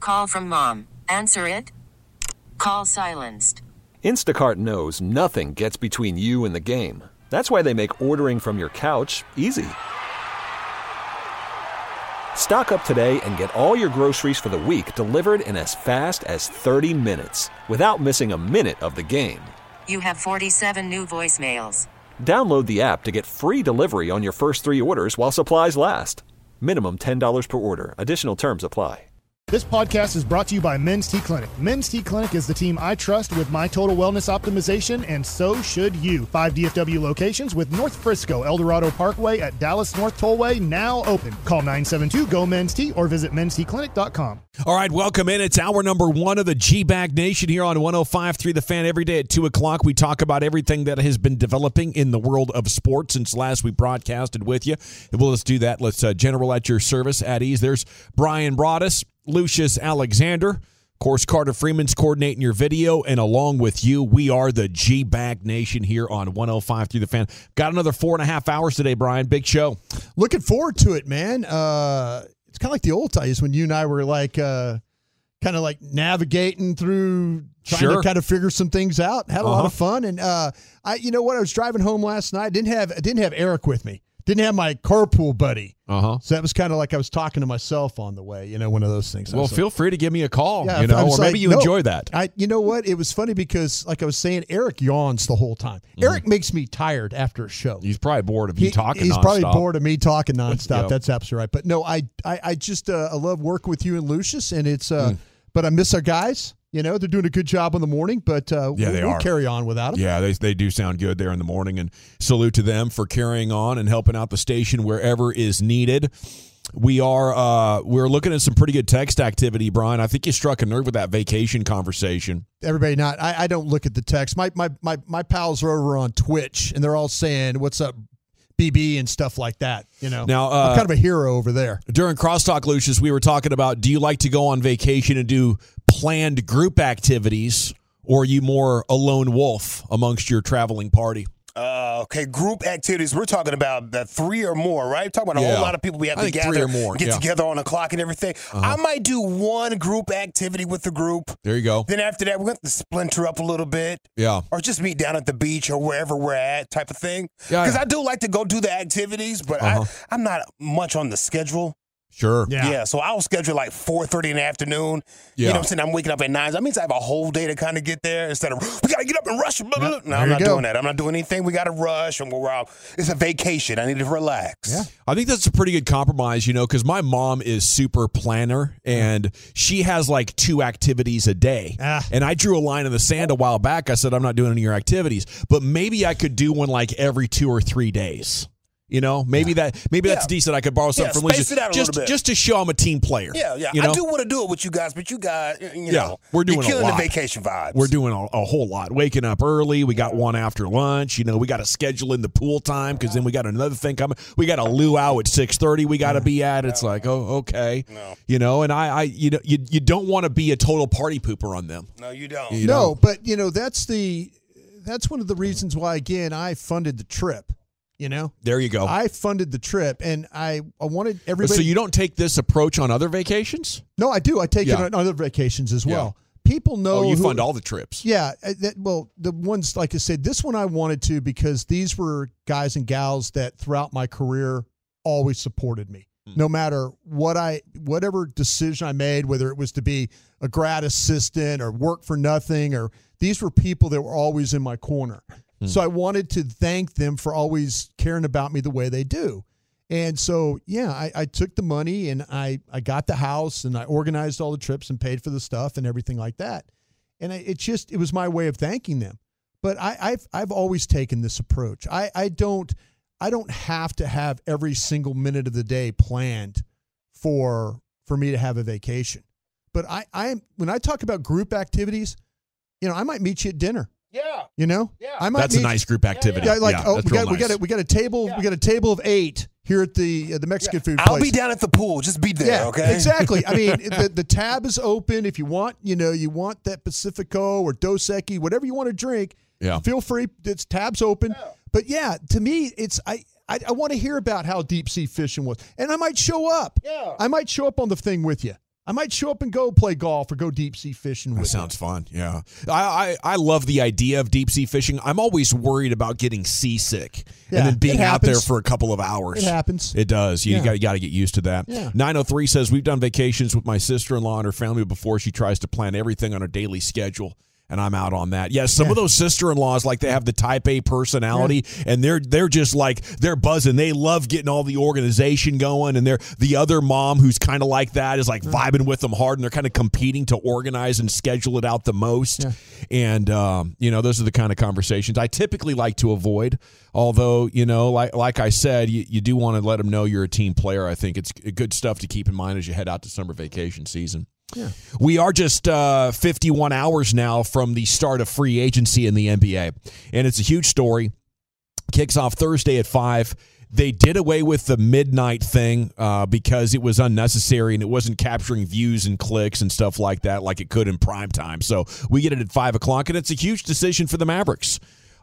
Call from mom. Answer it. Call silenced. Instacart knows nothing gets between you and the game. That's why they make ordering from your couch easy. Stock up today and get all your groceries for the week delivered in as fast as 30 minutes without missing a minute of the game. You have 47 new voicemails. Download the app to get free delivery on your first 3 orders while supplies last. Minimum $10 per order. Additional terms apply. This podcast is brought to you by Men's T Clinic. Men's T Clinic is the team I trust with my total wellness optimization, and so should you. 5 DFW locations with North Frisco, El Dorado Parkway at Dallas North Tollway now open. Call 972-GO-MEN'S-T or visit mensteclinic.com. All right, welcome in. It's hour number 1 of the G-Bag Nation here on 105.3 The Fan. Every day at 2 o'clock, we talk about everything that has been developing in the world of sports since last we broadcasted with you. Well, let's do that. Let's general at your service at ease. There's Brian Broaddus, Lucius Alexander. Of course, Carter Freeman's coordinating your video, and along with you, we are the G-Bag Nation here on 105.3 The Fan. Got another 4.5 hours today, Brian. Big show. Looking forward to it, man. It's kind of like the old days when you and I were like kind of like navigating through trying to kind of figure some things out. Had a lot of fun. And you know what? I was driving home last night. I didn't have Eric with me. Didn't have my carpool buddy. So that was kind of like I was talking to myself on the way, one of those things. Well, feel free to give me a call, yeah, or maybe you enjoy that. You know what? It was funny because, like I was saying, Eric yawns the whole time. Eric makes me tired after a show. He's probably bored of you talking He's nonstop. probably bored of me talking nonstop. Yep. That's absolutely right. But no, I just I love working with you and Lucius, and it's but I miss our guys. They're doing a good job in the morning, but we'll carry on without them. Yeah, they do sound good there in the morning, and salute to them for carrying on and helping out the station wherever is needed. We're looking at some pretty good text activity, Brian. I think you struck a nerve with that vacation conversation. Everybody I don't look at the text. My pals are over on Twitch, and they're all saying, "What's up, BB," and stuff like that. Now, I'm kind of a hero over there. During Crosstalk, Lucius, we were talking about, do you like to go on vacation and do planned group activities, or are you more a lone wolf amongst your traveling party? Okay, group activities. We're talking about 3 or more, right? Talking about a whole lot of people we have to gather, 3 or more, get together on a clock and everything. I might do one group activity with the group. There you go. Then after that, we're going to splinter up a little bit. Yeah. Or just meet down at the beach or wherever we're at type of thing. Because I do like to go do the activities, but I'm not much on the schedule. Sure. Yeah. So I'll schedule like 4:30 in the afternoon. Yeah. You know what I'm saying? I'm waking up at 9. That means I have a whole day to kind of get there instead of, we got to get up and rush. Blah, blah, blah. No, I'm not doing that. I'm not doing anything. We got to rush. It's a vacation. I need to relax. Yeah. I think that's a pretty good compromise, because my mom is super planner, and she has like 2 activities a day. And I drew a line in the sand a while back. I said, I'm not doing any of your activities, but maybe I could do one like every 2 or 3 days. Maybe that's decent. I could borrow something from Lucius just to show I'm a team player. Yeah. I do want to do it with you guys, but you guys, we're doing you're killing a lot. The vacation vibes. We're doing a whole lot. Waking up early. We got one after lunch. We got to schedule in the pool time because then we got another thing coming. We got a luau at 6:30. We got to be at. It's like, okay, and I you don't want to be a total party pooper on them. No, you don't. No, but that's one of the reasons why again I funded the trip. There you go. I funded the trip, and I wanted everybody. So you don't take this approach on other vacations? No, I do. I take it on other vacations as well. People know. Oh, you fund all the trips. Yeah. The ones, like I said, this one I wanted to because these were guys and gals that throughout my career always supported me. No matter whatever decision I made, whether it was to be a grad assistant or work for nothing, or these were people that were always in my corner. So I wanted to thank them for always caring about me the way they do. And so, I took the money and I got the house and I organized all the trips and paid for the stuff and everything like that. And it was my way of thanking them. But I've always taken this approach. I don't have to have every single minute of the day planned for me to have a vacation. But when I talk about group activities, I might meet you at dinner. Yeah. I might that's a nice group activity. We got a table. We got a table of 8 here at the Mexican food place. I'll be down at the pool. Just be there, okay? Exactly. I mean, the tab is open. If you want, you want that Pacifico or Dos Equis, whatever you want to drink. Yeah. Feel free. It's tab's open. Yeah. But to me, it's I want to hear about how deep sea fishing was, and I might show up. Yeah. I might show up on the thing with you. I might show up and go play golf or go deep sea fishing with That sounds fun. Yeah. I love the idea of deep sea fishing. I'm always worried about getting seasick and then being out there for a couple of hours. It happens. It does. You got to get used to that. Yeah. 903 says, we've done vacations with my sister-in-law and her family before. She tries to plan everything on a daily schedule. And I'm out on that. Yes, some of those sister-in-laws, like they have the type A personality, and they're just like, they're buzzing. They love getting all the organization going, and they're the other mom who's kind of like that is like vibing with them hard, and they're kind of competing to organize and schedule it out the most. Yeah. And, those are the kind of conversations I typically like to avoid. Although, like I said, you do want to let them know you're a team player. I think it's good stuff to keep in mind as you head out to summer vacation season. Yeah. We are just 51 hours now from the start of free agency in the NBA, and it's a huge story. Kicks off Thursday at 5. They did away with the midnight thing because it was unnecessary and it wasn't capturing views and clicks and stuff like that like it could in prime time. So we get it at 5 o'clock, and it's a huge decision for the Mavericks.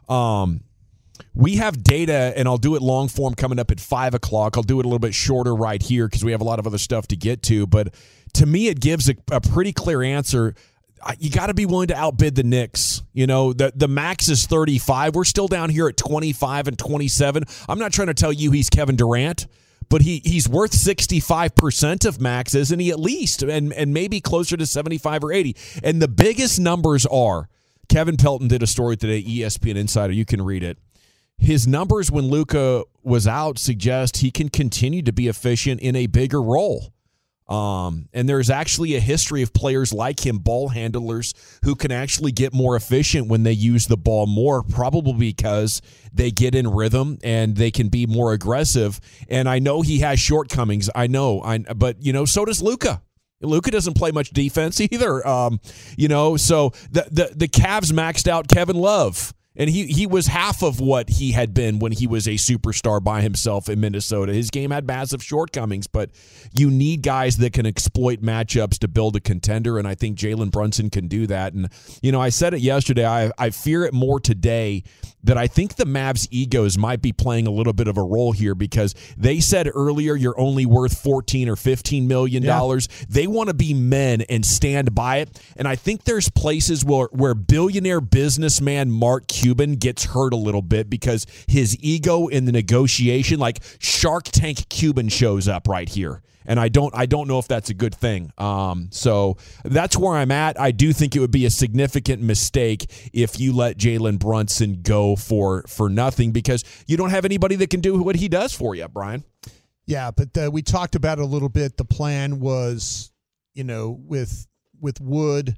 We have data, and I'll do it long form coming up at 5 o'clock. I'll do it a little bit shorter right here because we have a lot of other stuff to get to. But to me, it gives a pretty clear answer. You got to be willing to outbid the Knicks. The max is 35. We're still down here at 25 and 27. I'm not trying to tell you he's Kevin Durant, but he's worth 65% of max, isn't he, at least? And maybe closer to 75 or 80. And the biggest numbers are, Kevin Pelton did a story today, ESPN Insider. You can read it. His numbers when Luka was out suggest he can continue to be efficient in a bigger role. And there's actually a history of players like him, ball handlers, who can actually get more efficient when they use the ball more, probably because they get in rhythm and they can be more aggressive. And I know he has shortcomings. But so does Luka. Luka doesn't play much defense either. So the Cavs maxed out Kevin Love. And he was half of what he had been when he was a superstar by himself in Minnesota. His game had massive shortcomings, but you need guys that can exploit matchups to build a contender, and I think Jalen Brunson can do that. And, I said it yesterday. I fear it more today that I think the Mavs' egos might be playing a little bit of a role here because they said earlier you're only worth $14 or $15 million. Yeah. They want to be men and stand by it. And I think there's places where billionaire businessman Mark Cuban gets hurt a little bit because his ego in the negotiation, like Shark Tank Cuban shows up right here. And I don't know if that's a good thing. So that's where I'm at. I do think it would be a significant mistake if you let Jalen Brunson go for nothing because you don't have anybody that can do what he does for you, Brian. Yeah, but we talked about it a little bit. The plan was, with Wood,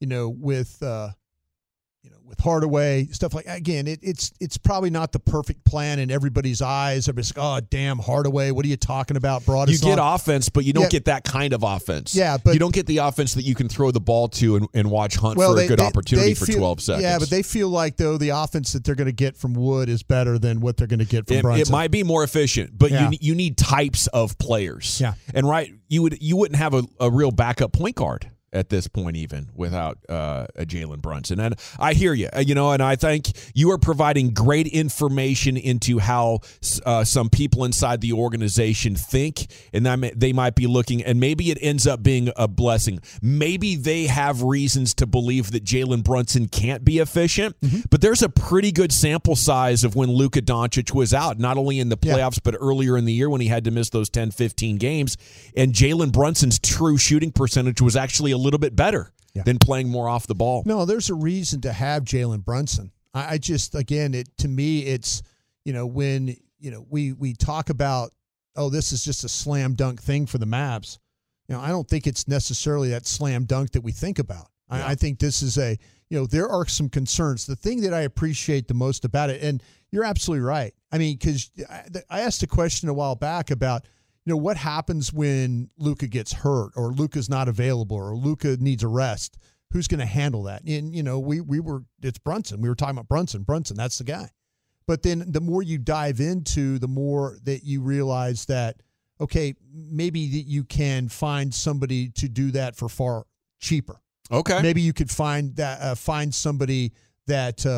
with Hardaway, stuff like, again, it's probably not the perfect plan in everybody's eyes. Everybody's like, oh, damn, Hardaway, what are you talking about, broad? You get offense, but you don't get that kind of offense. Yeah, but you don't get the offense that you can throw the ball to and watch Hunt for a good opportunity for 12 seconds. Yeah, but they feel like, though, the offense that they're going to get from Wood is better than what they're going to get from Brunson. It might be more efficient, but you need types of players. Yeah. And, you wouldn't have a real backup point guard at this point, even without a Jalen Brunson. And I hear you, and I think you are providing great information into how some people inside the organization think, and they might be looking, and maybe it ends up being a blessing. Maybe they have reasons to believe that Jalen Brunson can't be efficient, but there's a pretty good sample size of when Luka Doncic was out, not only in the playoffs, but earlier in the year when he had to miss those 10, 15 games. And Jalen Brunson's true shooting percentage was actually a little bit better than playing more off the ball. No, there's a reason to have Jalen Brunson. I just, again, to me, it's, when, we talk about, oh, this is just a slam dunk thing for the Mavs. I don't think it's necessarily that slam dunk that we think about. Yeah. I think this is there are some concerns. The thing that I appreciate the most about it, and you're absolutely right. I mean, because I asked a question a while back about, what happens when Luka gets hurt or Luka's not available or Luka needs a rest? Who's going to handle that? And, it's Brunson. We were talking about Brunson. That's the guy. But then the more you dive into, the more that you realize that, okay, maybe that you can find somebody to do that for far cheaper. Okay. Maybe you could find somebody that,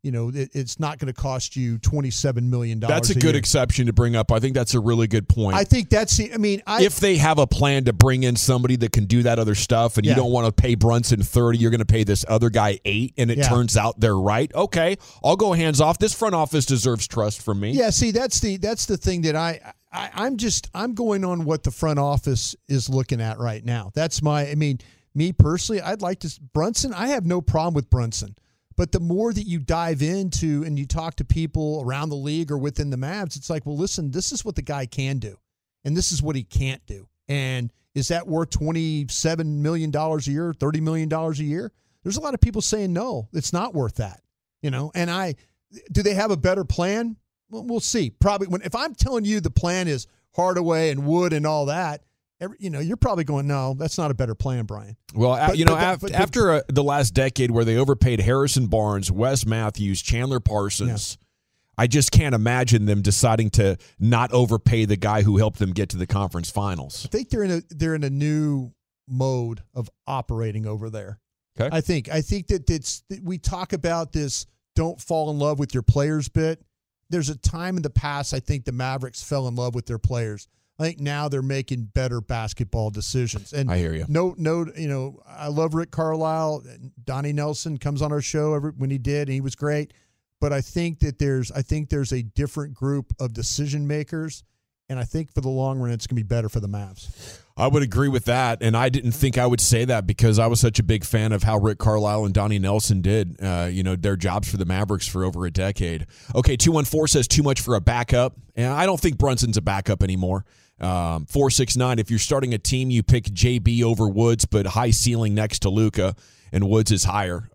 it's not going to cost you $27 million. That's a good exception to bring up. I think that's a really good point. I think that's if they have a plan to bring in somebody that can do that other stuff, and you don't want to pay Brunson $30, you're going to pay this other guy $8, and it turns out they're right. Okay, I'll go hands off. This front office deserves trust from me. Yeah, see, that's the thing that I'm going on what the front office is looking at right now. That's me personally, I'd like to Brunson. I have no problem with Brunson. But the more that you dive into and you talk to people around the league or within the Mavs, it's like, well, listen, this is what the guy can do, and this is what he can't do. And is that worth $27 million a year, $30 million a year? There's a lot of people saying no, it's not worth that. And do they have a better plan? Well, we'll see. Probably if I'm telling you the plan is Hardaway and Wood and all that, you're probably going, no, that's not a better plan, Brian. Well, after the last decade where they overpaid Harrison Barnes, Wes Matthews, Chandler Parsons, I just can't imagine them deciding to not overpay the guy who helped them get to the conference finals. I think they're in a new mode of operating over there. Okay. I think that we talk about this don't fall in love with your players bit. There's a time in the past I think the Mavericks fell in love with their players. I think now they're making better basketball decisions. And I hear you. No, I love Rick Carlisle. Donnie Nelson comes on our show when he did, and he was great. But I think there's a different group of decision makers, and I think for the long run, it's going to be better for the Mavs. I would agree with that, and I didn't think I would say that because I was such a big fan of how Rick Carlisle and Donnie Nelson did, their jobs for the Mavericks for over a decade. Okay, 214 says too much for a backup, and I don't think Brunson's a backup anymore. 469, if you're starting a team, you pick JB over Woods, but high ceiling next to Luka, and Woods is higher.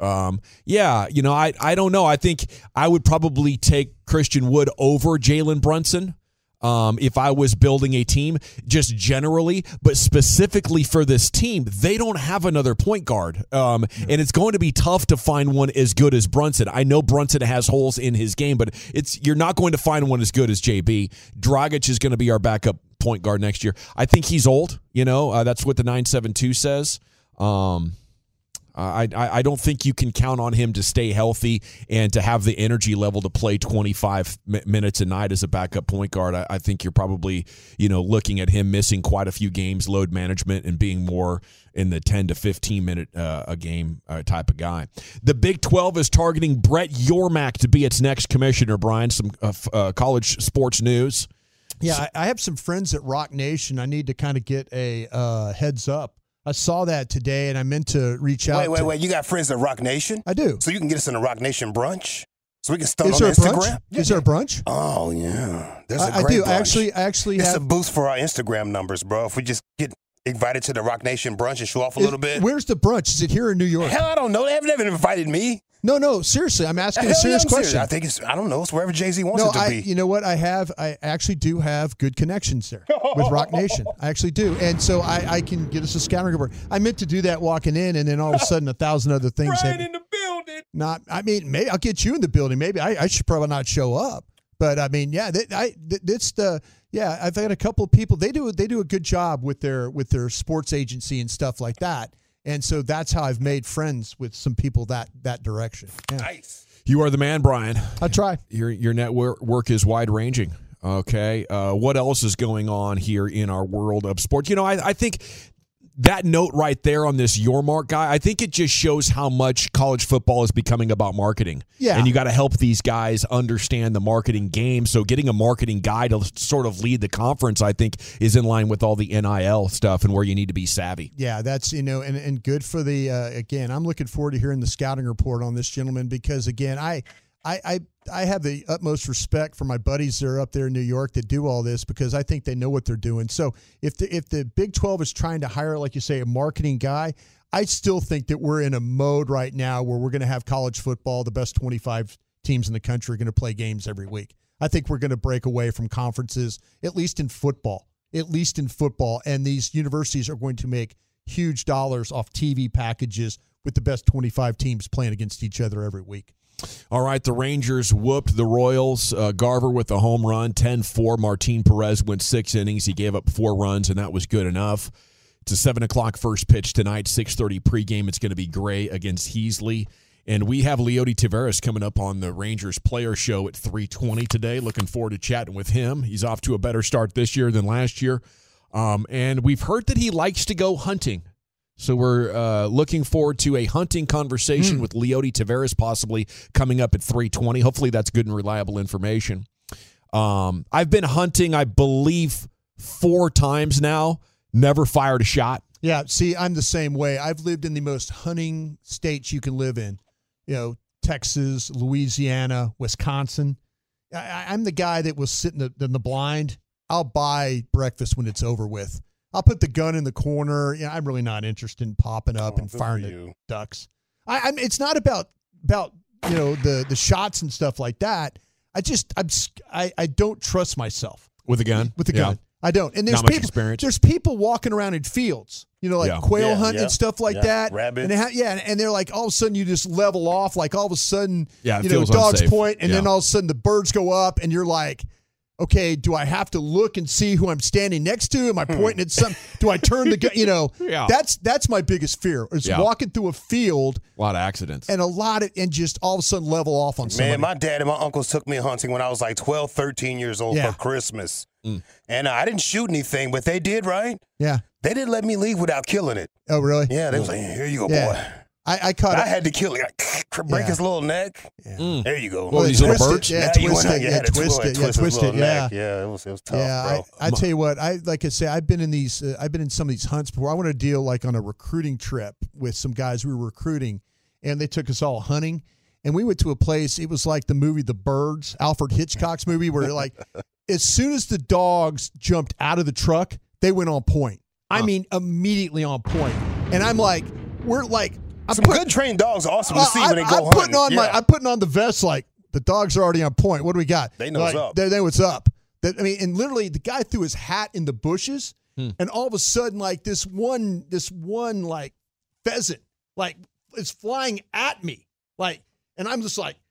I don't know. I think I would probably take Christian Wood over Jalen Brunson if I was building a team, just generally, but specifically for this team, they don't have another point guard, and it's going to be tough to find one as good as Brunson. I know Brunson has holes in his game, but you're not going to find one as good as JB. Dragic is going to be our backup point guard next year. I think he's old. That's what the 972 says. I don't think you can count on him to stay healthy and to have the energy level to play 25 minutes a night as a backup point guard. I think you're probably, looking at him missing quite a few games, load management, and being more in the 10 to 15 minute a game type of guy. The Big 12 is targeting Brett Yormark to be its next commissioner, Brian. Some college sports news. Yeah, I have some friends at Rock Nation. I need to kind of get a heads up. I saw that today, and I meant to reach out. Wait. You got friends at Rock Nation? I do. So you can get us in a Rock Nation brunch? So we can start on Instagram? Is there a brunch? Oh, yeah. There's a great I do. brunch. I actually it's have. It's a boost for our Instagram numbers, bro. If we just get invited to the Rock Nation brunch and show off a little bit. Where's the brunch? Is it here in New York? Hell, I don't know. They haven't invited me. No, seriously. I'm asking a serious question. I think I don't know. It's wherever Jay-Z wants it to be. You know what? I actually do have good connections there with Rock Nation. I actually do. And so I can get us a scouting report. I meant to do that walking in, and then all of a sudden 1,000 other things. Brian in the building. Maybe I'll get you in the building. Maybe I should probably not show up. But I've had a couple of people. They do a good job with their sports agency and stuff like that. And so that's how I've made friends with some people that direction. Yeah. Nice. You are the man, Brian. I try. Your network is wide-ranging. Okay. What else is going on here in our world of sports? I think that note right there on this Yormark guy, I think it just shows how much college football is becoming about marketing. Yeah. And you got to help these guys understand the marketing game. So getting a marketing guy to sort of lead the conference, I think, is in line with all the NIL stuff and where you need to be savvy. Yeah, that's, and good for the, again, I'm looking forward to hearing the scouting report on this gentleman because, again, I have the utmost respect for my buddies that are up there in New York that do all this because I think they know what they're doing. So if the Big 12 is trying to hire, like you say, a marketing guy, I still think that we're in a mode right now where we're going to have college football. The best 25 teams in the country are going to play games every week. I think we're going to break away from conferences, at least in football. And these universities are going to make huge dollars off TV packages with the best 25 teams playing against each other every week. All right, the Rangers whooped the Royals. Garver with a home run, 10-4. Martin Perez went 6 innings. He gave up 4 runs, and that was good enough. It's a 7 o'clock first pitch tonight, 6:30 pregame. It's going to be Gray against Heasley. And we have Leody Taveras coming up on the Rangers Player Show at 3:20 today. Looking forward to chatting with him. He's off to a better start this year than last year. And we've heard that he likes to go hunting. So we're looking forward to a hunting conversation with Leody Taveras possibly coming up at 3:20. Hopefully that's good and reliable information. I've been hunting, I believe, 4 times now. Never fired a shot. Yeah, see, I'm the same way. I've lived in the most hunting states you can live in. Texas, Louisiana, Wisconsin. I'm the guy that will sit in the blind. I'll buy breakfast when it's over with. I'll put the gun in the corner. I'm really not interested in popping up and firing the ducks. It's not about the shots and stuff like that. I don't trust myself with a gun. With a gun, I don't. And there's there's people walking around in fields, quail hunting and stuff like that. Rabbits. And they're like all of a sudden you just level off, like all of a sudden dogs unsafe. point, and then all of a sudden the birds go up, and you're like, okay, do I have to look and see who I'm standing next to? Am I pointing at some? Do I turn the gun? That's my biggest fear is walking through a field. A lot of accidents. And just all of a sudden level off on somebody. Man, my dad and my uncles took me hunting when I was like 12, 13 years old for Christmas. And I didn't shoot anything, but they did, right? Yeah. They didn't let me leave without killing it. Oh, really? Yeah, they was like, here you go, boy. I caught it. I had to kill it. Break his little neck. Yeah. There you go. Well, these little birds? Yeah, twist it. Yeah, it was tough, bro. I tell you what, like I say, I've been in some of these hunts before. I want to deal on a recruiting trip with some guys we were recruiting, and they took us all hunting, and we went to a place. It was like the movie The Birds, Alfred Hitchcock's movie, where like as soon as the dogs jumped out of the truck, they went on point. I mean, immediately on point. And I'm like, good trained dogs are awesome to see when they go hunting. I'm putting on the vest like the dogs are already on point. What do we got? They know what's up. They know what's up. And literally the guy threw his hat in the bushes, and all of a sudden like this one like pheasant like is flying at me, and I'm just like,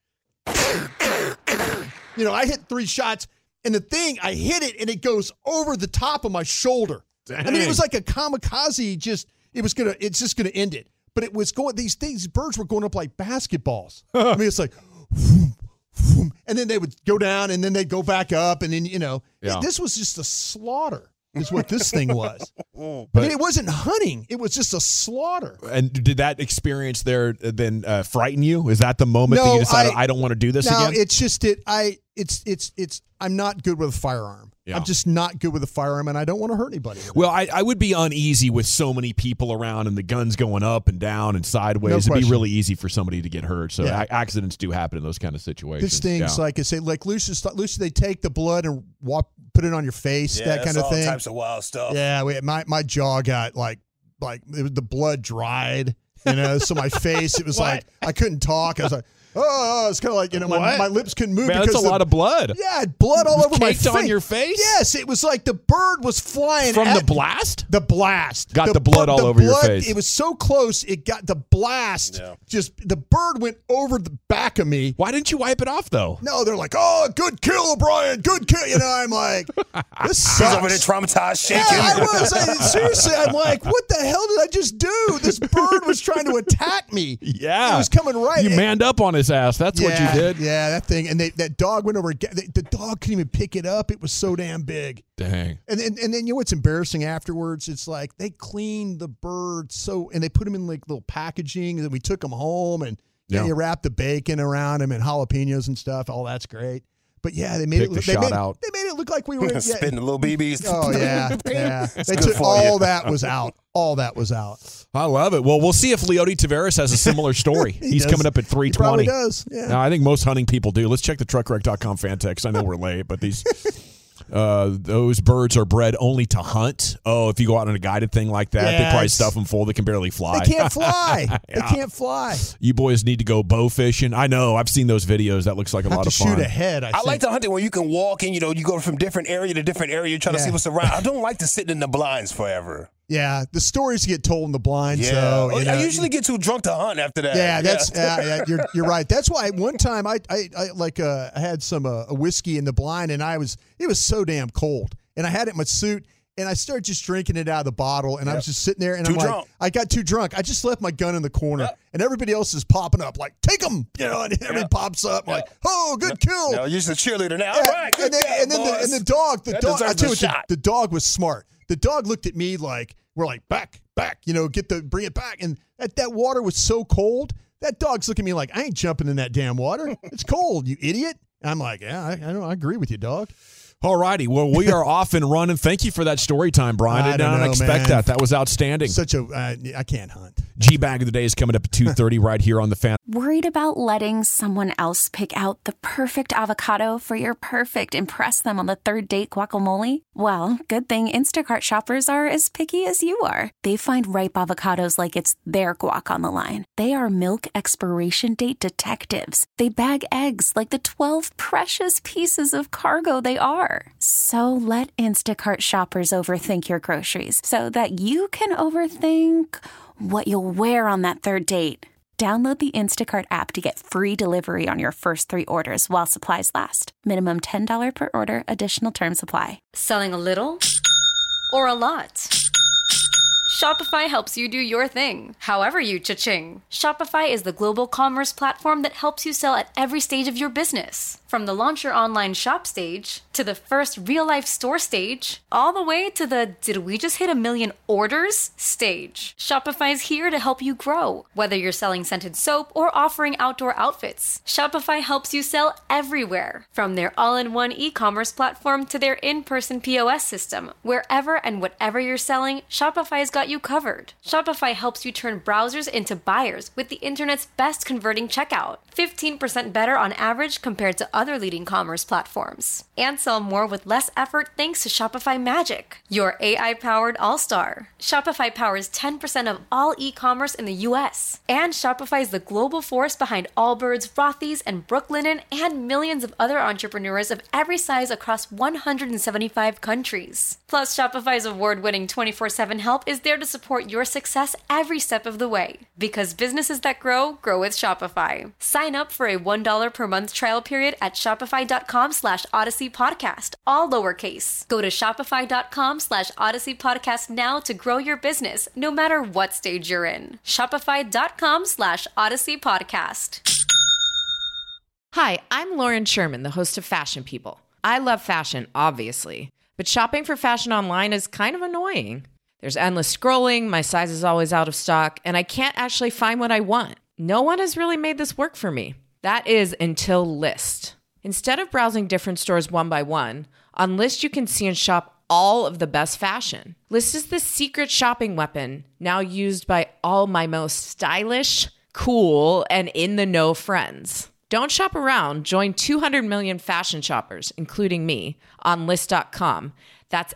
I hit 3 shots, and I hit it, and it goes over the top of my shoulder. Dang. I mean, it was like a kamikaze. It's just gonna end it. But it was going. These birds were going up like basketballs. I mean, it's like, whoom, whoom, and then they would go down, and then they'd go back up, and then this was just a slaughter. Is what this thing was. But it wasn't hunting; it was just a slaughter. And did that experience there then frighten you? Is that the moment that you decided I don't want to do this again? No, it's just I'm not good with a firearm. Yeah. I'm just not good with a firearm, and I don't want to hurt anybody. Well, I would be uneasy with so many people around and the guns going up and down and sideways. It'd be really easy for somebody to get hurt. So accidents do happen in those kind of situations. This thing's like I say, like Lucius, they take the blood and put it on your face, that kind of thing. All types of wild stuff. Yeah, my jaw got like the blood dried. So my face, it was like I couldn't talk. I was like, it's kind of like my lips couldn't move. Man, that's a lot of blood. Yeah, blood all over my face. On your face? Yes, it was like the bird was flying from the blast. The blast got the blood all over your face. It was so close. It got the blast. Yeah. Just the bird went over the back of me. Why didn't you wipe it off though? No, they're like, good kill, Brian. Good kill. I'm like, this sucks. He's over there traumatized, shaking. Yeah, I was. Seriously, I'm like, what the hell did I just do? This bird was trying to attack me. Yeah, it was coming right. You manned up on his ass. That's what you did. Yeah, that thing. And that dog went over. The dog couldn't even pick it up. It was so damn big. Dang. And then what's embarrassing afterwards? It's like they cleaned the bird and they put them in like little packaging, and then we took them home, and you wrap the bacon around them and jalapenos and stuff. All that's great. But yeah, they made it look like we were spitting the little BBs. Oh yeah. They took all that was out. All that was out. I love it. Well, we'll see if Leody Taveras has a similar story. He's coming up at 3:20. He probably does. Yeah. Now, I think most hunting people do. Let's check the truckwreck.com fan text. I know we're late, but those birds are bred only to hunt. Oh, if you go out on a guided thing like that, they probably stuff them full. They can barely fly. They can't fly. They can't fly. You boys need to go bow fishing. I know. I've seen those videos. That looks like a lot of fun. Shoot ahead. I like the hunting where you can walk and you go from different area to different area, trying to see what's around. I don't like to sit in the blinds forever. Yeah, the stories get told in the blind. Yeah, so, I usually get too drunk to hunt after that. Yeah, that's you're right. That's why one time I had some a whiskey in the blind, and it was so damn cold, and I had it in my suit, And I started just drinking it out of the bottle, and I was just sitting there, and Too I'm like, drunk. I got too drunk. I just left my gun in the corner, and everybody else is popping up, like, take them, and everybody pops up, like, oh, good kill. No, you're just a cheerleader now. All right, good job, and then boys. the dog, I tell you what, the dog was smart. The dog looked at me like, we're like, back, bring it back. And that water was so cold, that dog's looking at me like, I ain't jumping in that damn water. It's cold, you idiot. And I'm like, yeah, I agree with you, dog. All righty. Well, we are off and running. Thank you for that story time, Brian. I did not expect that. That was outstanding. I can't hunt. G-Bag of the Day is coming up at 2:30 right here on The Fan. Worried about letting someone else pick out the perfect avocado for your perfect impress them on the third date guacamole? Well, good thing Instacart shoppers are as picky as you are. They find ripe avocados like it's their guac on the line. They are milk expiration date detectives. They bag eggs like the 12 precious pieces of cargo they are. So let Instacart shoppers overthink your groceries so that you can overthink what you'll wear on that third date. Download the Instacart app to get free delivery on your first 3 orders while supplies last. Minimum $10 per order. Additional terms apply. Selling a little or a lot? Shopify helps you do your thing, however you cha-ching. Shopify is the global commerce platform that helps you sell at every stage of your business. From the launch your online shop stage, to the first real-life store stage, all the way to the did we just hit 1 million orders stage. Shopify is here to help you grow. Whether you're selling scented soap or offering outdoor outfits, Shopify helps you sell everywhere. From their all-in-one e-commerce platform to their in-person POS system, wherever and whatever you're selling, Shopify's got you covered. Shopify helps you turn browsers into buyers with the internet's best converting checkout. 15% better on average compared to other leading commerce platforms. And sell more with less effort thanks to Shopify Magic, your AI-powered all-star. Shopify powers 10% of all e-commerce in the US. And Shopify is the global force behind Allbirds, Rothy's, and Brooklinen, and millions of other entrepreneurs of every size across 175 countries. Plus, Shopify's award-winning 24/7 help is there to support your success every step of the way. Because businesses that grow, grow with Shopify. Sign up for a $1 per month trial period at shopify.com/Odyssey Podcast, all lowercase. Go to shopify.com/Odyssey Podcast now to grow your business, no matter what stage you're in. Shopify.com/Odyssey Podcast. Hi, I'm Lauren Sherman, the host of Fashion People. I love fashion, obviously, but shopping for fashion online is kind of annoying. There's endless scrolling, my size is always out of stock, and I can't actually find what I want. No one has really made this work for me. That is until Lyst. Instead of browsing different stores one by one, on Lyst you can see and shop all of the best fashion. Lyst is the secret shopping weapon now used by all my most stylish, cool, and in-the-know friends. Don't shop around. Join 200 million fashion shoppers, including me, on Lyst.com. That's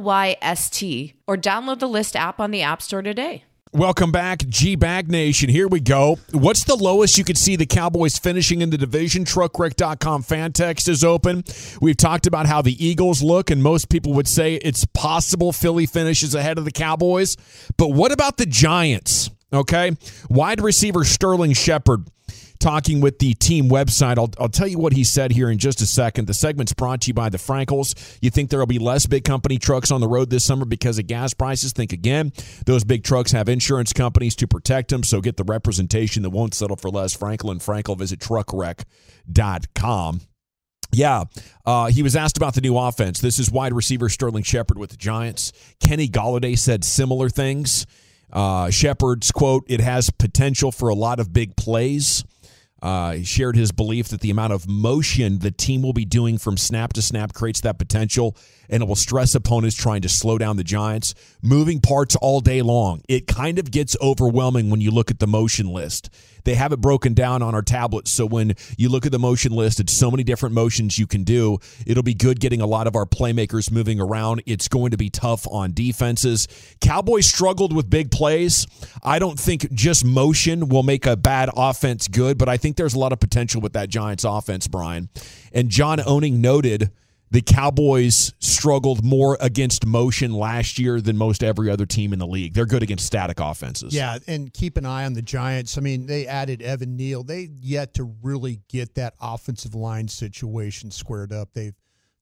LYST, or download the Lyst app on the App Store today. Welcome back, G-Bag Nation. Here we go. What's the lowest you could see the Cowboys finishing in the division? TruckWreck.com fan text is open. We've talked about how the Eagles look, and most people would say it's possible Philly finishes ahead of the Cowboys. But what about the Giants? Okay, wide receiver Sterling Shepard talking with the team website. I'll tell you what he said here in just a second. The segment's brought to you by the Frankels. You think there will be less big company trucks on the road this summer because of gas prices? Think again. Those big trucks have insurance companies to protect them, so get the representation that won't settle for less. Frankel and Frankel. Visit truckwreck.com. Yeah, he was asked about the new offense. This is wide receiver Sterling Shepard with the Giants. Kenny Golladay said similar things. Shepard's quote, "It has potential for a lot of big plays." He shared his belief that the amount of motion the team will be doing from snap to snap creates that potential, and it will stress opponents trying to slow down the Giants. Moving parts all day long. It kind of gets overwhelming when you look at the motion list. They have it broken down on our tablets, so when you look at the motion list, it's so many different motions you can do. It'll be good getting a lot of our playmakers moving around. It's going to be tough on defenses. Cowboys struggled with big plays. I don't think just motion will make a bad offense good, but I think there's a lot of potential with that Giants offense, Brian. And John Owning noted the Cowboys struggled more against motion last year than most every other team in the league. They're good against static offenses. Yeah, and keep an eye on the Giants. I mean, they added Evan Neal. They yet to really get that offensive line situation squared up. They've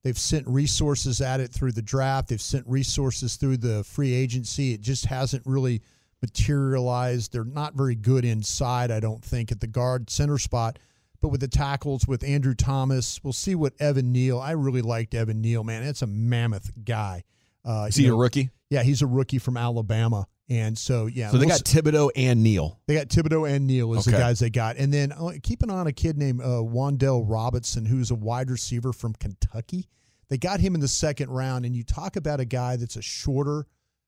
They've sent resources at it through the draft. They've sent resources through the free agency. It just hasn't really materialized. They're not very good inside, I don't think, at the guard center spot. But with the tackles, with Andrew Thomas, we'll see what Evan Neal. I really liked Evan Neal, man. That's a mammoth guy. Is he a rookie? Yeah, he's a rookie from Alabama. And so, yeah. So they got Thibodeau and Neal. They got Thibodeau and Neal as the guys they got. And then keep an eye on a kid named Wan'Dale Robinson, who's a wide receiver from Kentucky. They got him in the second round. And you talk about a guy that's a shorter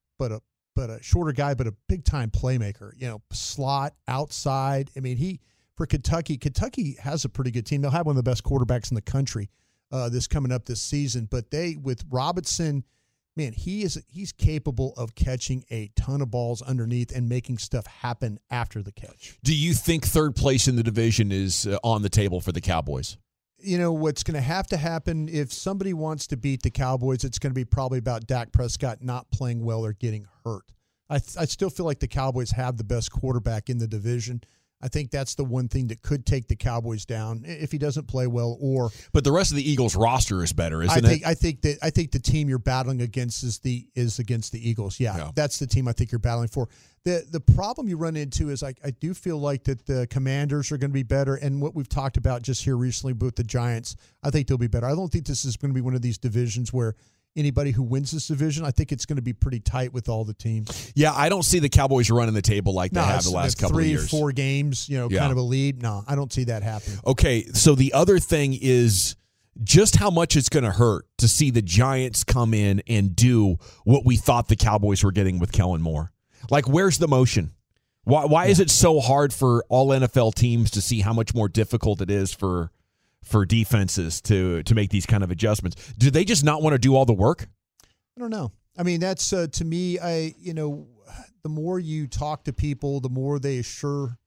guy, but a big-time playmaker. You know, slot, outside. I mean, for Kentucky has a pretty good team. They'll have one of the best quarterbacks in the country this coming up this season. But with Robinson, man, he's capable of catching a ton of balls underneath and making stuff happen after the catch. Do you think third place in the division is on the table for the Cowboys? You know, what's going to happen if somebody wants to beat the Cowboys, it's going to be probably about Dak Prescott not playing well or getting hurt. I still feel like the Cowboys have the best quarterback in the division. I think that's the one thing that could take the Cowboys down if he doesn't play well. But the rest of the Eagles roster is better, isn't it? I think the team you're battling against is against the Eagles. Yeah, that's the team I think you're battling for. The problem you run into is I do feel like that the Commanders are going to be better, and what we've talked about just here recently with the Giants, I think they'll be better. I don't think this is going to be one of these divisions where anybody who wins this division, I think it's going to be pretty tight with all the teams. Yeah, I don't see the Cowboys running the table like they have the last couple of years. 3-4 games, kind of a lead. No, I don't see that happening. Okay, so the other thing is just how much it's going to hurt to see the Giants come in and do what we thought the Cowboys were getting with Kellen Moore. Like, where's the motion? Why is it so hard for all NFL teams to see how much more difficult it is for defenses to make these kind of adjustments? Do they just not want to do all the work? I don't know. I mean, that's to me, the more you talk to people, the more they assure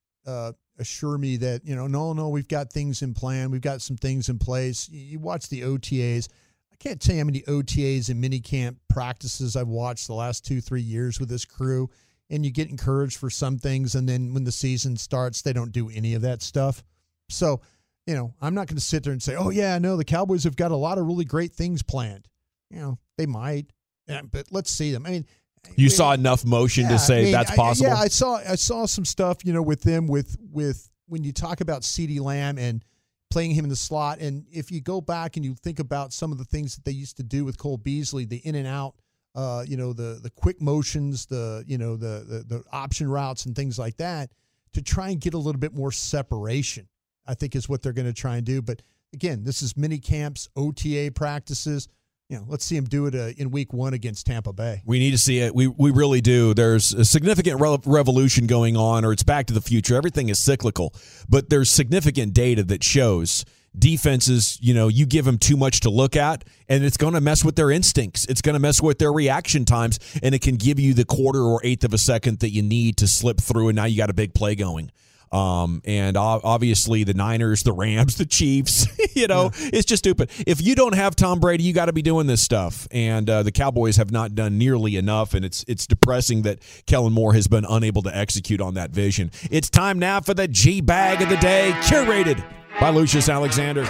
me that, no, we've got things in plan. We've got some things in place. You watch the OTAs. I can't tell you how many OTAs and minicamp practices I've watched the last 2-3 years with this crew, and you get encouraged for some things, and then when the season starts, they don't do any of that stuff. So, I'm not going to sit there and say, oh, yeah, no, the Cowboys have got a lot of really great things planned. They might, but let's see them. I mean, you saw enough motion to say that's possible? I saw some stuff, with them with when you talk about CeeDee Lamb and playing him in the slot. And if you go back and you think about some of the things that they used to do with Cole Beasley, the in and out, the quick motions, the option routes and things like that, to try and get a little bit more separation, I think is what they're going to try and do. But again, this is mini camps, OTA practices. Let's see him do it in week 1 against Tampa Bay. We need to see it. We really do. There's a significant revolution going on, or it's back to the future. Everything is cyclical, but there's significant data that shows defenses, you give them too much to look at, and it's going to mess with their instincts. It's going to mess with their reaction times, and it can give you the quarter or eighth of a second that you need to slip through, and now you got a big play going. And obviously the Niners, the Rams, the Chiefs, it's just stupid. If you don't have Tom Brady, you got to be doing this stuff. And the Cowboys have not done nearly enough, and it's depressing that Kellen Moore has been unable to execute on that vision. It's time now for the G-Bag of the Day, curated by Lucius Alexander.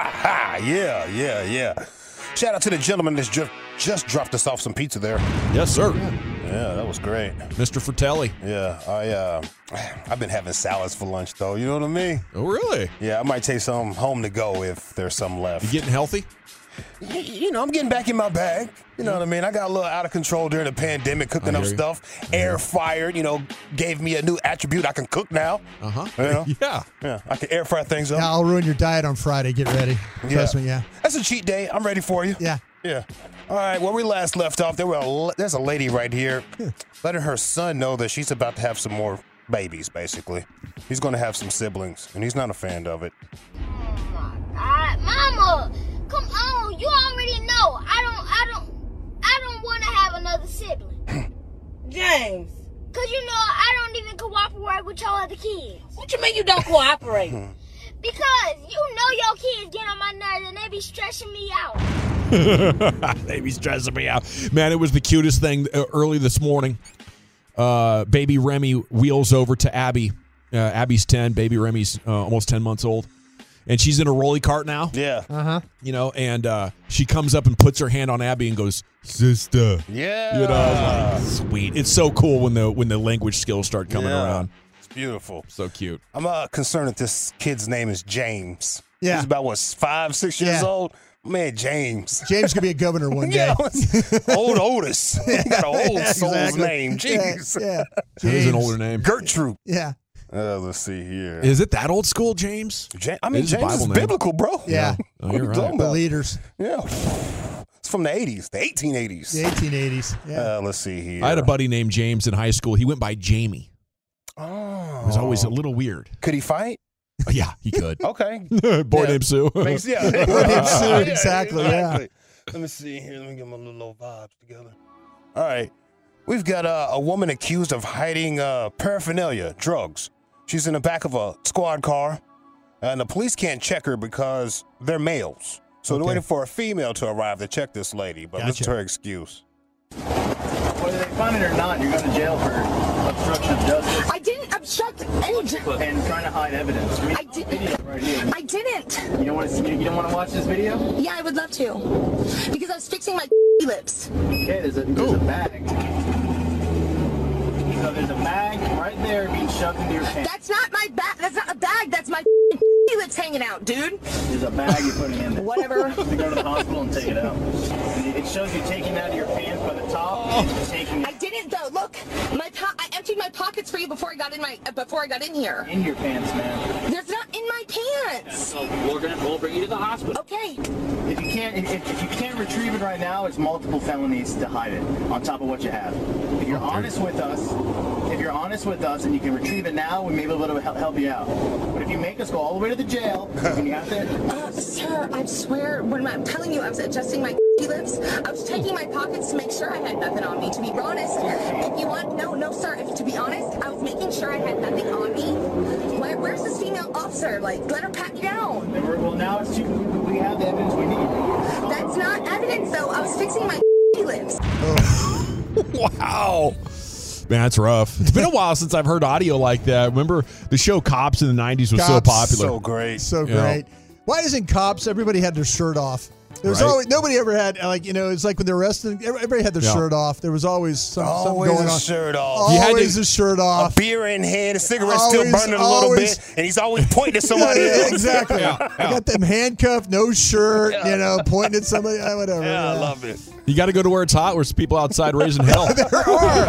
Yeah. Shout out to the gentleman that's just dropped us off some pizza there. Yes, sir. Yeah, that was great. Mr. Fratelli. Yeah, I've been having salads for lunch, though. You know what I mean? Oh, really? Yeah, I might take some home to go if there's some left. You getting healthy? I'm getting back in my bag. You know what I mean? I got a little out of control during the pandemic, cooking up stuff. Air fired, gave me a new attribute. I can cook now. Yeah. I can air fry things up. Yeah, I'll ruin your diet on Friday. Get ready. Trust me, yeah. That's a cheat day. I'm ready for you. Yeah. All right, where we last left off, there's a lady right here letting her son know that she's about to have some more babies, basically. He's going to have some siblings, and he's not a fan of it. Oh, my God. Mama, come on. You already know. I don't want to have another sibling. James. Because, I don't even cooperate with y'all other kids. What you mean you don't cooperate? Because your kids get on my nerves and they be stressing me out. They be stressing me out. Man, it was the cutest thing early this morning. Baby Remy wheels over to Abby. Abby's 10. Baby Remy's almost 10 months old. and she's in a rolly cart now. Yeah. You know, and she comes up and puts her hand on Abby and goes, "Sister." Yeah. You know, like, sweet. It's so cool when the language skills start coming around. It's beautiful. So cute. I'm concerned that this kid's name is James. Yeah. He's about, 5, 6 years old? Man, James. James could be a governor one day. Old Otis. He got an old soul's exactly. name. Jeez. Yeah. That is an older name. Gertrude. Yeah. Let's see here. Is it that old school, James? I mean, It is a James Bible is name. biblical, bro. Yeah. Oh, you're right. The leaders. Yeah. It's from the 80s, the 1880s. The 1880s. Yeah. Let's see here. I had a buddy named James in high school. He went by Jamie. Oh. It was always a little weird. Could he fight? Yeah, he could. Okay. Boy named Sue. Boy named Sue, exactly. Yeah. Let me see here. Let me get my little vibes together. All right. We've got a woman accused of hiding paraphernalia, drugs. She's in the back of a squad car, and the police can't check her because they're males. So they're waiting for a female to arrive to check this lady, but listen to her excuse. Whether they find it or not, you're going to jail for obstruction of justice. I didn't obstruct any justice. And trying to hide evidence. I didn't. Right here. I didn't. You don't want to watch this video? Yeah, I would love to. Because I was fixing my lips. Okay, there's a bag. So there's a bag right there being shoved into your pants. That's not my bag. That's not a bag. That's my lips hanging out, dude. There's a bag you're putting in there. Whatever. You go to the hospital and take it out. And it shows you taking it out of your pants by the top and taking it. I didn't though. Look, I emptied my pockets for you before I got in here. In your pants, man. There's not in my pants. So we'll bring you to the hospital. Okay. If you can't retrieve it right now, it's multiple felonies to hide it on top of what you have. If you're honest with us, and you can retrieve it now, we may be able to help you out. But if you make us go all the way to the jail, and you have to. Sir, I swear, when I'm telling you, I was adjusting my lips. I was checking my pockets to make sure I had nothing on me. To be honest, if you want, no, sir. To be honest, I was making sure I had nothing on me. Where's this female officer? Like, let her pat me down. Well, now it's we have the evidence we need. That's not evidence, though. I was fixing my lips. Wow. Man, that's rough. It's been a while since I've heard audio like that. Remember the show Cops in the 90s was so popular. So great. So great. Why isn't Cops, everybody had their shirt off? There's Right. always, nobody ever had, it's like when they're arresting, everybody had their shirt off. There was always something going on. Shirt off. Always a shirt off. A beer in hand, a cigarette still burning a little bit, and he's always pointing at somebody else. Exactly. I got them handcuffed, no shirt, pointing at somebody, whatever. Yeah, I love it. You got to go to where it's hot, where people outside raising hell. There are.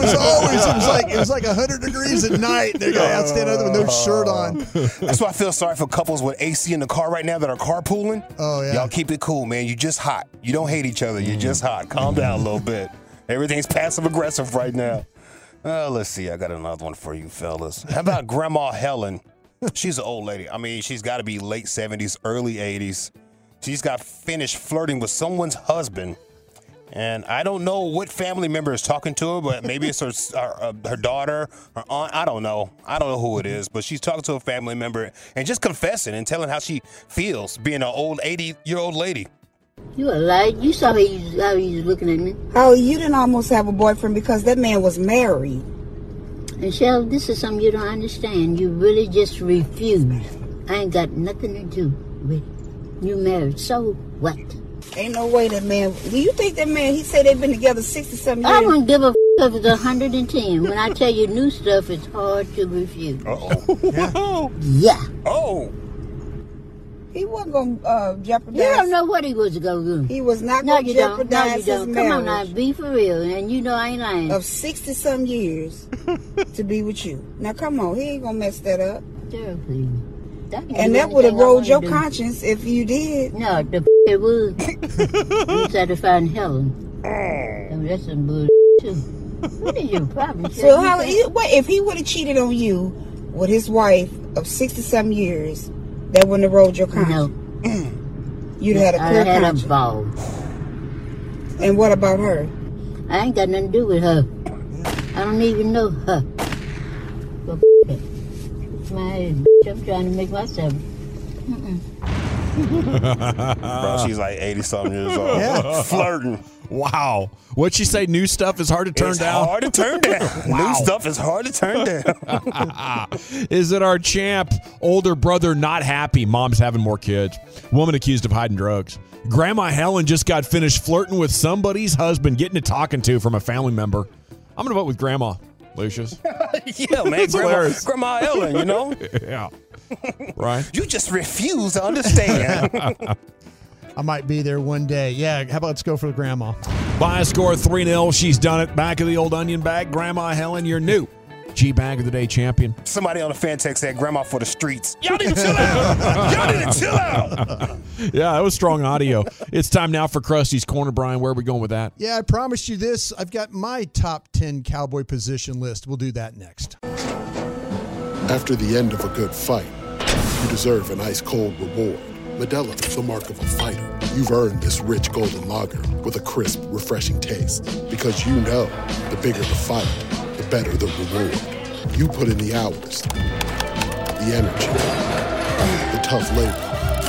It was like 100 degrees at night. They got out standing there with no shirt on. That's why I feel sorry for couples with AC in the car right now that are carpooling. Oh, yeah. Y'all keep it cool, man. You just hot. You don't hate each other. You're just hot. Calm down a little bit. Everything's passive aggressive right now. Let's see. I got another one for you, fellas. How about Grandma Helen? She's an old lady. I mean, she's got to be late 70s, early 80s. She's got finished flirting with someone's husband. And I don't know what family member is talking to her, but maybe it's her daughter, her aunt. I don't know. I don't know who it is, but she's talking to a family member and just confessing and telling how she feels being an old 80-year-old lady. You a lie. You saw how he was looking at me. Oh, you didn't almost have a boyfriend because that man was married. And Shell, this is something you don't understand. You really just refuse. I ain't got nothing to do with you married. So what? Ain't no way that man. Do you think that man? He said they've been together 60-something years. I wouldn't give a if it's 110. When I tell you new stuff, it's hard to refuse. Uh-oh. Yeah. Oh. He wasn't going to jeopardize. You don't know what he was going to do. He was not going to jeopardize his marriage. Come on now, be for real. And you know I ain't lying. Of 60-some years to be with you. Now, come on. He ain't going to mess that up. Sure, please. And that would have rolled your conscience if you did. No, it would. You satisfying Helen. And that's some bullshit, too. What is your problem? So, if he would have cheated on you with his wife of 60-some years, that wouldn't have rolled your conscience? No. You'd have had a clear conscience. I had a ball. And what about her? I ain't got nothing to do with her. I don't even know her. But my head, I'm trying to make myself. Bro, she's like 80-something years old. Yeah. Flirting. Wow. What'd she say? New stuff is hard to turn down? Hard to turn down. Wow. New stuff is hard to turn down. Is it our champ? Older brother not happy. Mom's having more kids. Woman accused of hiding drugs. Grandma Helen just got finished flirting with somebody's husband, getting a talking to from a family member. I'm going to vote with Grandma, Lucius. Yeah, man. Grandma Ellen, you know? Yeah. Right? You just refuse to understand. I might be there one day. Yeah, how about let's go for the grandma. By a score 3-0, she's done it. Back of the old onion bag. Grandma Helen, your new G-Bag of the Day champion. Somebody on the fan text said, Grandma for the streets. Y'all need to chill out. Y'all need to chill out. Yeah, that was strong audio. It's time now for Krusty's Corner. Brian, where are we going with that? Yeah, I promised you this. I've got my top 10 Cowboy position list. We'll do that next. After the end of a good fight, you deserve an ice-cold reward. Modelo, the mark of a fighter. You've earned this rich golden lager with a crisp, refreshing taste. Because you know, the bigger the fight, the better the reward. You put in the hours, the energy, the tough labor.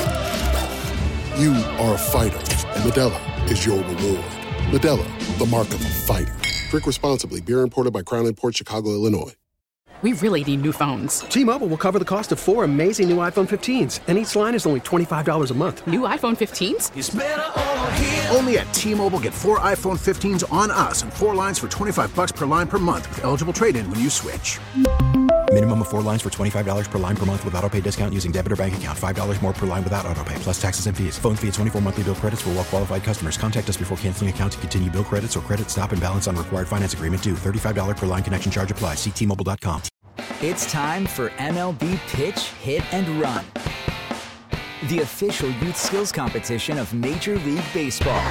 You are a fighter, and Modelo is your reward. Modelo, the mark of a fighter. Drink responsibly. Beer imported by Crown Imports, Chicago, Illinois. We really need new phones. T-Mobile will cover the cost of 4 amazing new iPhone 15s, and each line is only $25 a month. New iPhone 15s? It's better over here. Only at T-Mobile, get 4 iPhone 15s on us and 4 lines for $25 per line per month with eligible trade-in when you switch. Minimum of 4 lines for $25 per line per month with autopay discount using debit or bank account. $5 more per line without autopay, plus taxes and fees. Phone fee at 24 monthly bill credits for well-qualified customers. Contact us before canceling account to continue bill credits or credit stop and balance on required finance agreement due. $35 per line connection charge applies. See T-Mobile.com. It's time for MLB Pitch, Hit, and Run, the official youth skills competition of Major League Baseball.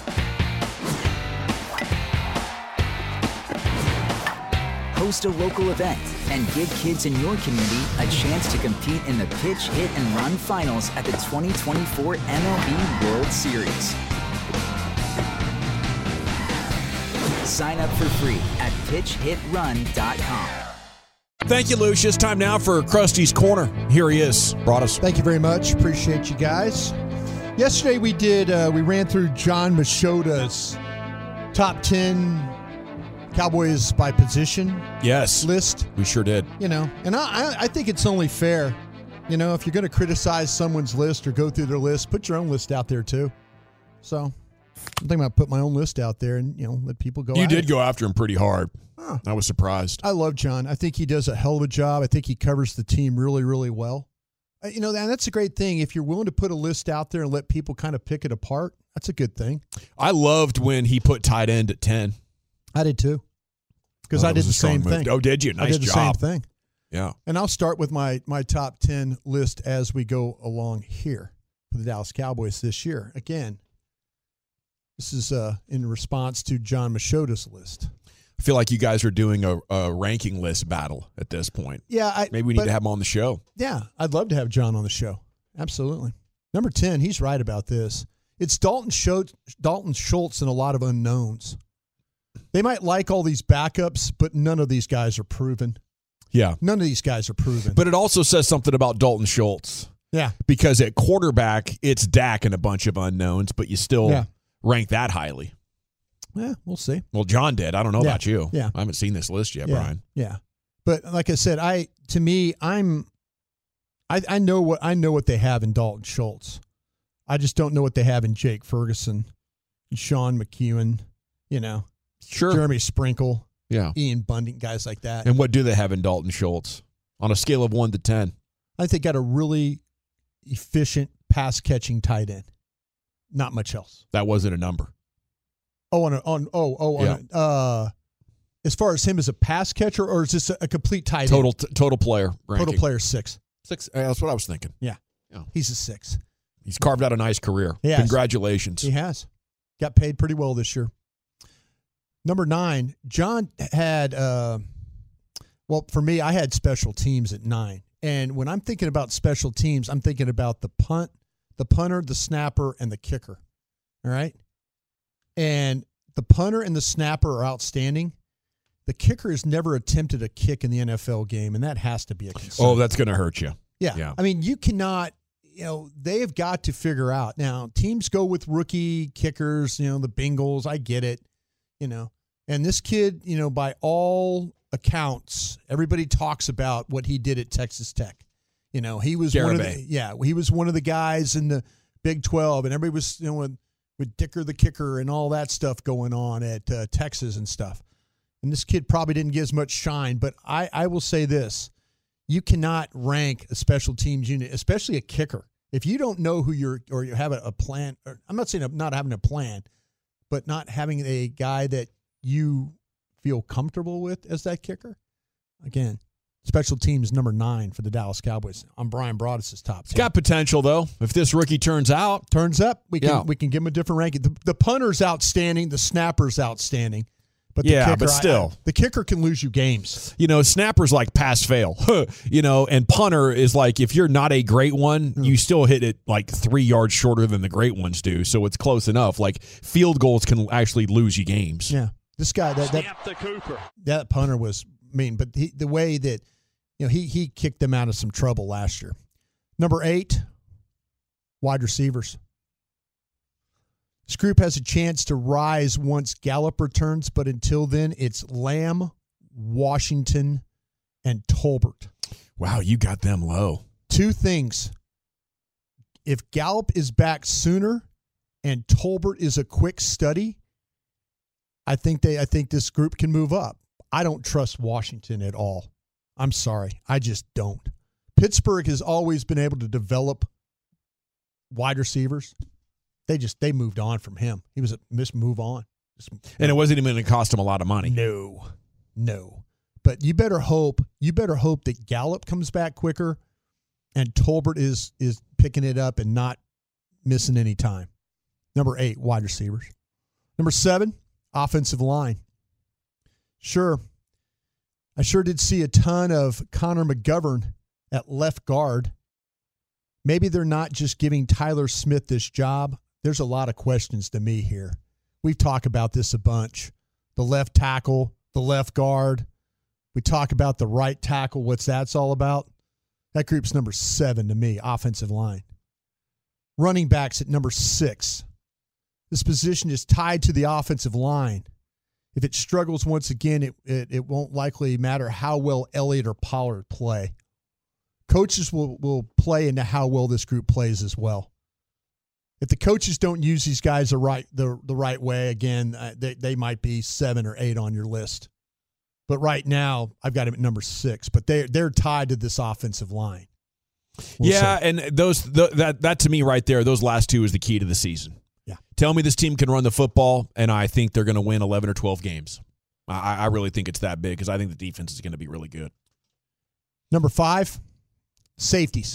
Host a local event and give kids in your community a chance to compete in the Pitch, Hit, and Run finals at the 2024 MLB World Series. Sign up for free at pitchhitrun.com. Thank you, Lucius. Time now for Krusty's Corner. Here he is. Brought us. Thank you very much. Appreciate you guys. Yesterday we ran through John Machota's top 10 Cowboys by position list. We sure did. You know, and I think it's only fair. You know, if you're going to criticize someone's list or go through their list, put your own list out there too. So I'm thinking about putting my own list out there and, you know, let people go. You did go after him pretty hard. Huh. I was surprised. I love John. I think he does a hell of a job. I think he covers the team really, really well. You know, and that's a great thing. If you're willing to put a list out there and let people kind of pick it apart, that's a good thing. I loved when he put tight end at 10. I did too. Because I did the same thing. Oh, did you? Nice job. I did the same thing. Yeah. And I'll start with my top 10 list as we go along here for the Dallas Cowboys this year. Again, this is in response to John Machota's list. I feel like you guys are doing a ranking list battle at this point. Yeah. Maybe we need to have him on the show. Yeah. I'd love to have John on the show. Absolutely. Number 10, he's right about this. It's Dalton Schultz and a lot of unknowns. They might like all these backups, but none of these guys are proven. Yeah. None of these guys are proven. But it also says something about Dalton Schultz. Yeah. Because at quarterback, it's Dak and a bunch of unknowns, but you still rank that highly. Yeah, we'll see. Well, John did. I don't know about you. Yeah. I haven't seen this list yet, Brian. Yeah. But like I said, I know what they have in Dalton Schultz. I just don't know what they have in Jake Ferguson, and Sean McEwen, you know. Sure. Jeremy Sprinkle. Yeah. Ian Bunting, guys like that. And what do they have in Dalton Schultz on a scale of 1 to 10? I think they got a really efficient pass catching tight end. Not much else. That wasn't a number. As far as him as a pass catcher, or is this a complete tight end? Total player ranking. Total player 6. 6. That's what I was thinking. Yeah. He's a 6. He's carved out a nice career. Congratulations. He has. Got paid pretty well this year. Number 9, John had, for me, I had special teams at 9. And when I'm thinking about special teams, I'm thinking about the punt, the punter, the snapper, and the kicker. All right? And the punter and the snapper are outstanding. The kicker has never attempted a kick in the NFL game, and that has to be a concern. Oh, that's going to hurt you. Yeah. I mean, you cannot they have got to figure out. Now, teams go with rookie kickers, the Bengals. I get it, And this kid, by all accounts, everybody talks about what he did at Texas Tech. He was he was one of the guys in the Big 12, and everybody was, with Dicker the kicker and all that stuff going on at Texas and stuff. And this kid probably didn't get as much shine, but I will say this. You cannot rank a special teams unit, especially a kicker. If you don't know who you have a plan, or I'm not saying not having a plan, but not having a guy that you feel comfortable with as that kicker. Again, special teams number 9 for the Dallas Cowboys. I'm Brian Broaddus' top 10. It's got potential, though. If this rookie turns up, we can give him a different ranking. The punter's outstanding. The snapper's outstanding. But the kicker, but still. The kicker can lose you games. Snapper's like pass-fail, and punter is like if you're not a great one, you still hit it like 3 yards shorter than the great ones do, so it's close enough. Like field goals can actually lose you games. Yeah. This guy, that punter was mean, but the way that, he kicked them out of some trouble last year. Number 8, wide receivers. This group has a chance to rise once Gallup returns, but until then, it's Lamb, Washington, and Tolbert. Wow, you got them low. 2 things. If Gallup is back sooner and Tolbert is a quick study, I think this group can move up. I don't trust Washington at all. I'm sorry. I just don't. Pittsburgh has always been able to develop wide receivers. They moved on from him. He was move on. And it wasn't even going to cost him a lot of money. No. But you better hope that Gallup comes back quicker and Tolbert is picking it up and not missing any time. Number 8, wide receivers. Number 7, offensive line. I sure did see a ton of Connor McGovern at left guard. Maybe they're not just giving Tyler Smith this job. There's a lot of questions to me here. We've talked about this a bunch. The left tackle, the left guard. We talk about the right tackle, what's that's all about. That group's number 7 to me, offensive line. Running backs at number 6. This position is tied to the offensive line. If it struggles once again, it won't likely matter how well Elliott or Pollard play. Coaches will play into how well this group plays as well. If the coaches don't use these guys the right way, again, they might be 7 or 8 on your list. But right now, I've got him at number 6. But they're tied to this offensive line. We'll see. And that to me right there, those last 2 is the key to the season. Yeah. Tell me this team can run the football, and I think they're going to win 11 or 12 games. I really think it's that big because I think the defense is going to be really good. Number 5, safeties.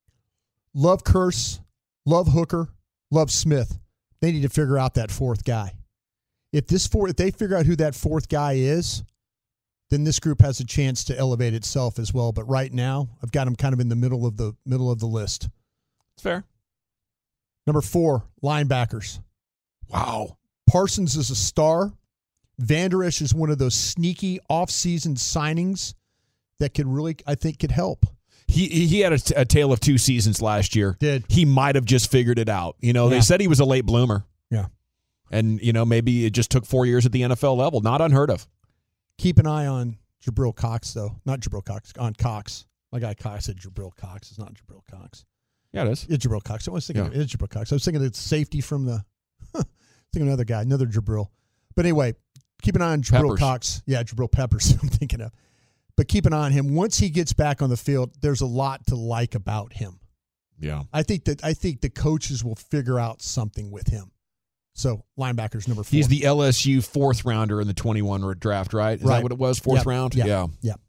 Love Curse, love Hooker, love Smith. They need to figure out that 4th guy. If they figure out who that 4th guy is, then this group has a chance to elevate itself as well. But right now, I've got them kind of in the middle of the list. It's fair. Number 4, linebackers. Wow. Parsons is a star. Vander Esch is one of those sneaky off-season signings that could really, I think, could help. He had a tale of 2 seasons last year. He might have just figured it out. They said he was a late bloomer. Yeah. And, maybe it just took 4 years at the NFL level. Not unheard of. Keep an eye on Jabril Cox, though. Not Jabril Cox, on Cox. My guy Cox said Jabril Cox. It's not Jabril Cox. Yeah, it is. It's Jabril Cox. I was thinking it's Jabril Cox. I was thinking it's safety from the thinking another guy, another Jabril. But anyway, keep an eye on Jabril Cox. Yeah, Jabril Peppers, I'm thinking of. But keep an eye on him. Once he gets back on the field, there's a lot to like about him. Yeah. I think the coaches will figure out something with him. So, linebackers number 4. He's the LSU 4th rounder in the 21 draft, right? Is that what it was? 4th round? Yeah.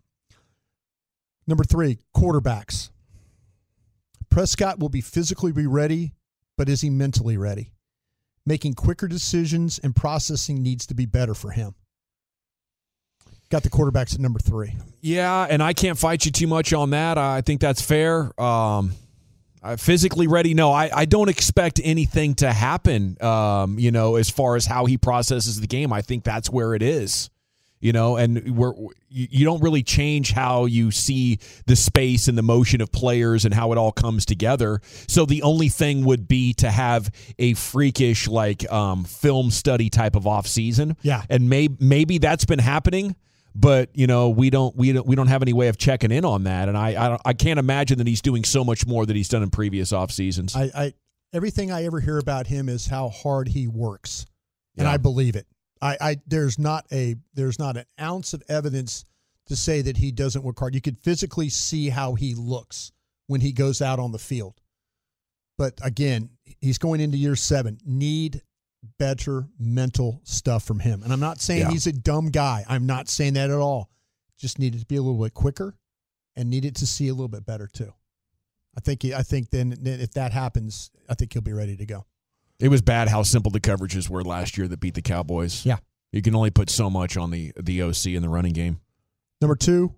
Number 3, quarterbacks. Prescott will be physically ready, but is he mentally ready? Making quicker decisions and processing needs to be better for him. Got the quarterbacks at number 3. Yeah, and I can't fight you too much on that. I think that's fair. Physically ready, no. I don't expect anything to happen, as far as how he processes the game. I think that's where it is. and you don't really change how you see the space and the motion of players and how it all comes together. So the only thing would be to have a freakish film study type of off season. Yeah. And maybe that's been happening, but we don't have any way of checking in on that. And I can't imagine that he's doing so much more that he's done in previous off seasons. Everything I ever hear about him is how hard he works, and I believe it. There's not an ounce of evidence to say that he doesn't work hard. You could physically see how he looks when he goes out on the field. But again, he's going into year 7. Need better mental stuff from him. And I'm not saying he's a dumb guy. I'm not saying that at all. Just needed to be a little bit quicker and needed to see a little bit better too. I think then if that happens, I think he'll be ready to go. It was bad how simple the coverages were last year that beat the Cowboys. Yeah. You can only put so much on the OC in the running game. Number 2,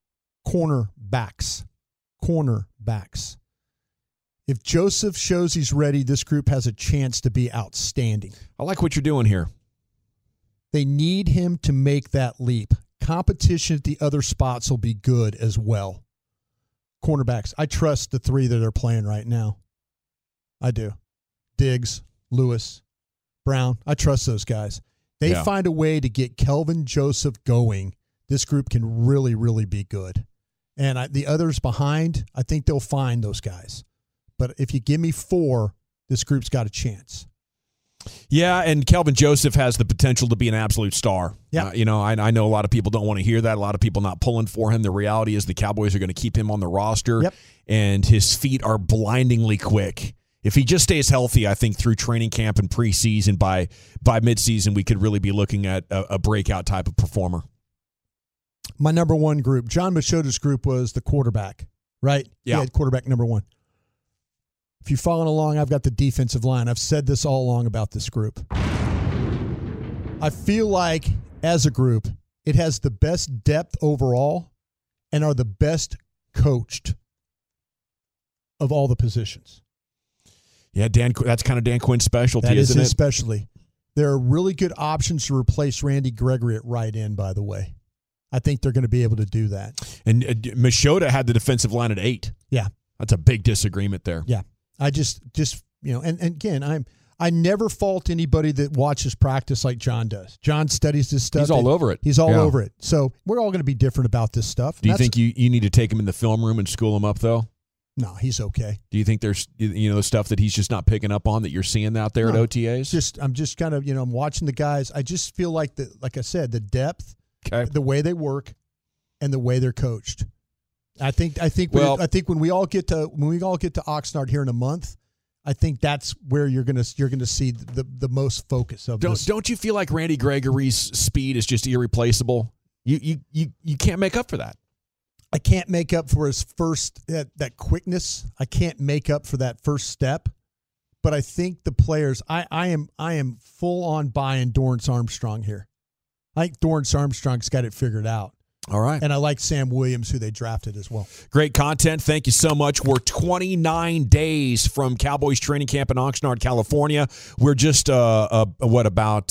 cornerbacks. Cornerbacks. If Joseph shows he's ready, this group has a chance to be outstanding. I like what you're doing here. They need him to make that leap. Competition at the other spots will be good as well. Cornerbacks. I trust the 3 that are playing right now. I do. Diggs, Lewis, Brown. I trust those guys. They find a way to get Kelvin Joseph going. This group can really, really be good. And the others behind, I think they'll find those guys. But if you give me 4, this group's got a chance. Yeah, and Kelvin Joseph has the potential to be an absolute star. Yeah. I know a lot of people don't want to hear that. A lot of people not pulling for him. The reality is the Cowboys are going to keep him on the roster, and his feet are blindingly quick. If he just stays healthy, I think through training camp and preseason, by midseason, we could really be looking at a breakout type of performer. My number 1 group, John Machota's group, was the quarterback, right? Yeah. He had quarterback number 1. If you're following along, I've got the defensive line. I've said this all along about this group. I feel like, as a group, it has the best depth overall and are the best coached of all the positions. Yeah, that's kind of Dan Quinn's specialty, isn't it? That is his specialty. There are really good options to replace Randy Gregory at right end, by the way. I think they're going to be able to do that. And Machota had the defensive line at 8. Yeah. That's a big disagreement there. Yeah. I just and again, I never fault anybody that watches practice like John does. John studies this stuff. He's all over it. He's all over it. So we're all going to be different about this stuff. Do you think you need to take him in the film room and school him up, though? No, he's okay. Do you think there's stuff that he's just not picking up on that you're seeing out there at OTAs? I'm just kind of I'm watching the guys. I just feel like like I said, the depth, the way they work, and the way they're coached. I think when we all get to Oxnard here in a month, I think that's where you're gonna see the most focus of this. Don't you feel like Randy Gregory's speed is just irreplaceable? You can't make up for that. I can't make up for his that quickness. I can't make up for that first step. But I think the players, I am full on buying Dorrance Armstrong here. I think Dorrance Armstrong's got it figured out. All right. And I like Sam Williams, who they drafted as well. Great content. Thank you so much. We're 29 days from Cowboys training camp in Oxnard, California. We're just, about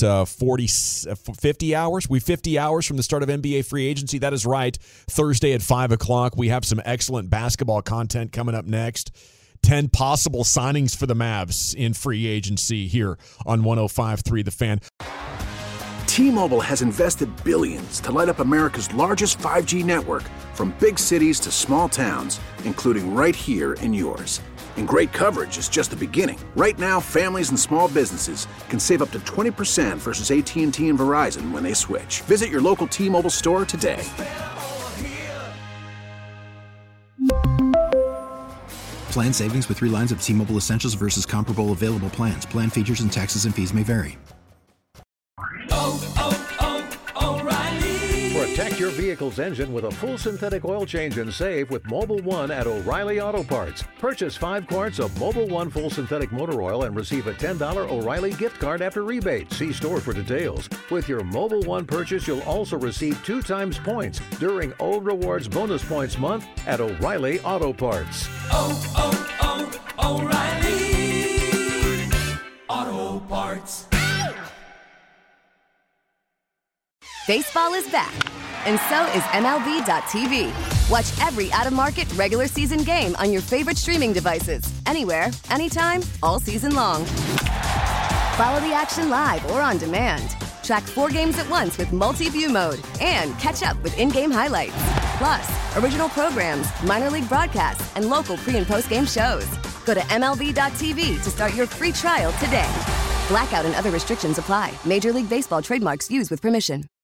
50 hours? 50 hours from the start of NBA free agency. That is right. Thursday at 5 o'clock. We have some excellent basketball content coming up next. 10 possible signings for the Mavs in free agency here on 105.3 The Fan. T-Mobile has invested billions to light up America's largest 5G network, from big cities to small towns, including right here in yours. And great coverage is just the beginning. Right now, families and small businesses can save up to 20% versus AT&T and Verizon when they switch. Visit your local T-Mobile store today. Plan savings with 3 lines of T-Mobile Essentials versus comparable available plans. Plan features and taxes and fees may vary. Protect your vehicle's engine with a full synthetic oil change and save with Mobil 1 at O'Reilly Auto Parts. Purchase 5 quarts of Mobil 1 full synthetic motor oil and receive a $10 O'Reilly gift card after rebate. See store for details. With your Mobil 1 purchase, you'll also receive 2 times points during O Rewards Bonus Points Month at O'Reilly Auto Parts. O'Reilly Auto Parts. Baseball is back, and so is MLB.tv. Watch every out-of-market, regular season game on your favorite streaming devices, anywhere, anytime, all season long. Follow the action live or on demand. Track 4 games at once with multi-view mode and catch up with in-game highlights. Plus, original programs, minor league broadcasts, and local pre- and post-game shows. Go to MLB.tv to start your free trial today. Blackout and other restrictions apply. Major League Baseball trademarks used with permission.